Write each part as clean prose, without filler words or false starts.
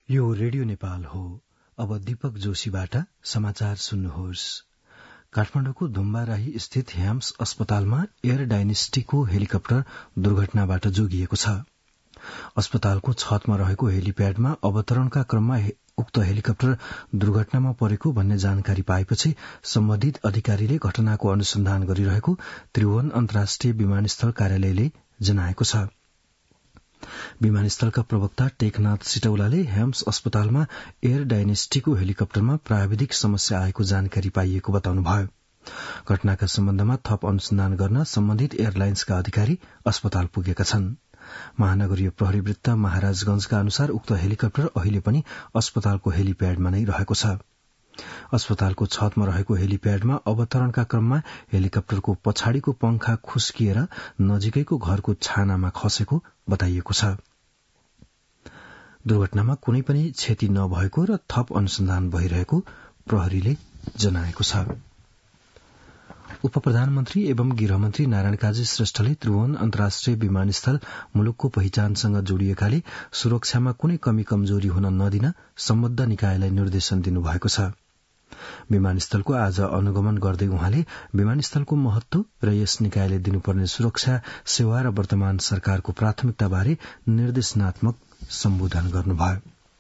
यो रेडियो नेपाल हो। अब दीपक जोशीबाट समाचार सुन्नुहोस्। काठमाडौँको धुम्बाराही स्थित ह्याम्स अस्पतालमा एयर डाइनेस्टीको हेलिकप्टर दुर्घटनाबाट जोगिएको छ। अस्पतालको छतमा रहेको हेलिप्याडमा अवतरणका क्रममा उक्त हेलिकप्टर दुर्घटनामा परेको भन्ने जानकारी पाएपछि सम्बन्धित अधिकारीले घटनाको अनुसन्धान गरिरहेको त्रिभुवन अन्तर्राष्ट्रिय विमानस्थल कार्यालयले जनाएको छ। विमानस्थलका प्रवक्ता टेकनाथ सिटौलाले ह्याम्स अस्पतालमा एयर डाइनेस्टीको हेलिकप्टरमा प्राविधिक समस्या आएको जानकारी पाइएको बताउनुभयो। घटनाका सम्बन्धमा थप अनुसन्धान गर्न सम्बन्धित एयरलाइन्सका अधिकारी अस्पताल पुगेका छन्। महानगरीय प्रहरी वृत्त महाराजगंजका अनुसार उक्त हेलिकप्टर अहिले पनि अस्पतालको हेलिप्याडमा नै रहेको छ। अस्पतालको छतमा रहेको हेलिप्याडमा अवतरणका क्रममा हेलिकप्टरको पछाडिको पंखा खुस्किएर नजिकैको घरको छानामा खसेको बताइएको छ। दुर्घटनामा कुनै पनि क्षति नभएको र थप अनुसन्धान भइरहेको प्रहरीले जनाएको छ। उपप्रधानमन्त्री एवं गृहमन्त्री नारायण काजी श्रेष्ठले त्रिभुवन अन्तर्राष्ट्रिय विमानस्थल मुलुकको पहिचानसँग जोडिएकाले सुरक्षामा कुनै कमी कमजोरी हुन नदिन सम्बद्ध निकायलाई निर्देशन दिनुभएको छ। विमानस्थलको आज अनुगमन गर्दै उहाँले विमानस्थलको महत्व र यस निकायले दिनुपर्ने सुरक्षा सेवा र वर्तमान सरकारको प्राथमिकताबारे निर्देशनात्मक सम्बोधन गर्नुभयो।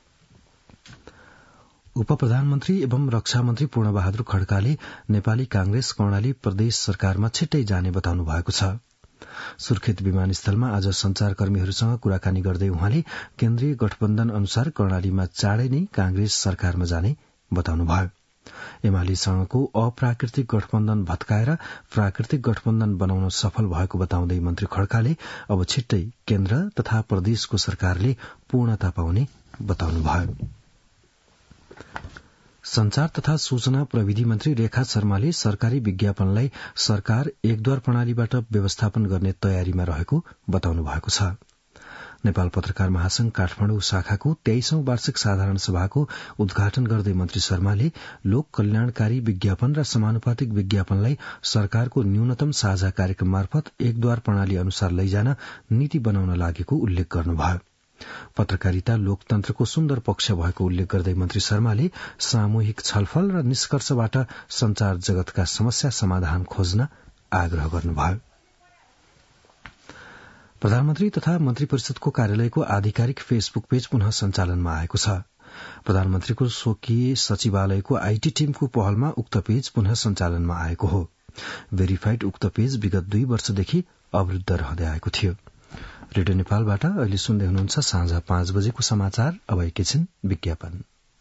उपप्रधानमन्त्री एवं रक्षा मन्त्री पूर्णबहादुर खड्काले नेपाली कांग्रेस कर्णाली प्रदेश सरकारमा छिट्टै जाने बताउनु भएको छ। सुर्खेत विमानस्थलमा आज संचारकर्मीहरूसँग कुराकानी गर्दै उहाँले केन्द्रीय गठबन्धन अनुसार कर्णालीमा चाँडै नै कांग्रेस सरकारमा जाने बताउनुभयो। एमालेसँगको अप्राकृतिक गठबन्धन भत्काएर प्राकृतिक गठबन्धन बनाउन सफल भएको बताउँदै मन्त्री खड्काले अब छिट्टै केन्द्र तथा प्रदेशको सरकारले पूर्णता पाउने बताउनुभयो। संचार तथा सूचना प्रविधि मन्त्री रेखा शर्माले सरकारी विज्ञापनलाई सरकार एकद्वार प्रणालीबाट व्यवस्थापन गर्ने तयारीमा रहेको बताउनु भएको छ। नेपाल पत्रकार महासंघ काठमाडौँ शाखाको 23औं वार्षिक साधारण सभाको उद्घाटन गर्दै मन्त्री शर्माले लोक कल्याणकारी विज्ञापन र समानुपातिक विज्ञापनलाई सरकारको न्यूनतम साझा कार्यक्रम मार्फत एकद्वार प्रणाली अनुसार लैजान नीति बनाउन लागेको उल्लेख गर्नुभयो। पत्रकारिता लोकतन्त्रको सुन्दर पक्ष भएको उल्लेख गर्दै मन्त्री शर्माले सामूहिक छलफल र निष्कर्षबाट संचार जगतका समस्या समाधान खोज्न आग्रह गर्नुभयो। प्रधानमन्त्री तथा मन्त्री परिषदको कार्यालयको आधिकारिक फेसबुक पेज पुनः सञ्चालनमा आएको छ। प्रधानमन्त्रीको स्वकीय सचिवालयको आईटी टीमको पहलमा उक्त पेज पुनः सञ्चालनमा आएको हो। भेरिफाइड उक्त पेज विगत 2 वर्षदेखि अवरुद्ध रहँदै आएको थियो। रेडियो नेपालबाट अहिले सुन्दै हुनुहुन्छ साँझ 5 बजेको समाचार। अब एकैछिन विज्ञापन।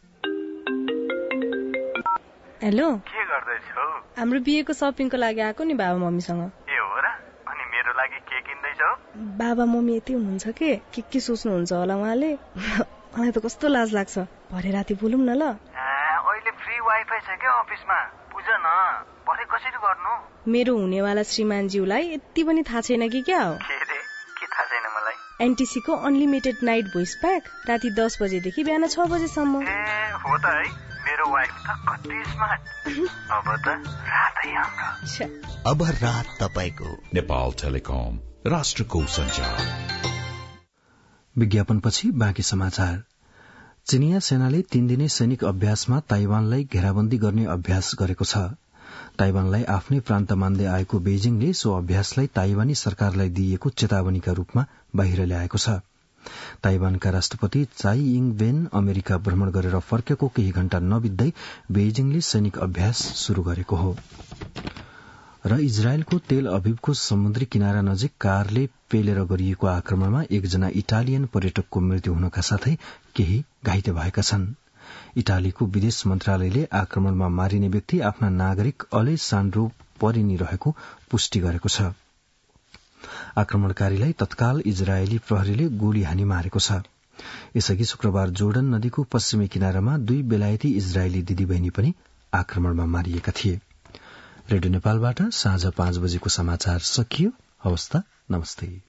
हेलो, के गर्दैछौ? हाम्रो बिहेको शपिङको लागि आएको नि बाबा मम्मीसँग। ए हो र? अनि मेरो लागि के किन्दैछौ? बाबा मम्मी यति हुनुहुन्छ के सोच्नुहुन्छ होला उहाँले। मलाई त कस्तो लाज लाग्छ। भरे राति बोलौँ न ल। अहिले फ्री वाइफाई छ के अफिसमा? बुझ न, भरे कसरी गर्नु? मेरो हुनेवाला श्रीमानज्यूलाई यति पनि थाहा छैन कि क्या हो? के थाहा छैन मलाई? एनटीसी को अनलिमिटेड नाइट भोइस प्याक राति 10 बजेदेखि बिहान 6 बजेसम्म। हो त है, मेरो वाइफ त कति स्मार्ट। अब त रातै हाम्रो। अब रात तपाईको। नेपाल टेलिकम, राष्ट्रको सञ्चार। विज्ञापनपछि बाँकी समाचार। चिनिया सेनाले 3 दिने सैनिक अभ्यासमा ताइवानलाई घेराबन्दी गर्ने अभ्यास गरेको छ। ताइवानलाई आफ्नै प्रान्त मान्दै आएको बेजिङले सो अभ्यासलाई ताइवानी सरकारलाई दिइएको चेतावनीका रूपमा बाहिर ल्याएको छ। ताइवानका राष्ट्रपति चाइ इङ वेन अमेरिका भ्रमण गरेर फर्केको केही घण्टा नबित्दै बेजिङले सैनिक अभ्यास शुरू गरेको हो। र इजरायलको तेल अभिवको समुद्री किनारा नजिक कारले पेलेर गरिएको आक्रमणमा 1 जना इटालियन पर्यटकको मृत्यु हुनका साथै केही घाइते भएका छन्। इटालीको विदेश मन्त्रालयले आक्रमणमा मारिने व्यक्ति आफ्ना नागरिक अलेसान्ड्रो परिनी रहेको पुष्टि गरेको छ। आक्रमणकारीलाई तत्काल इजरायली प्रहरीले गोली हानी मारेको छ। यसअघि शुक्रबार जोर्डन नदीको पश्चिमी किनारामा 2 बेलायती इजरायली दिदीबहिनी पनि आक्रमणमा मारिएका थिए। रेडियो नेपालबाट साँझ 5 बजेको समाचार सकियो। हवस् त, नमस्ते।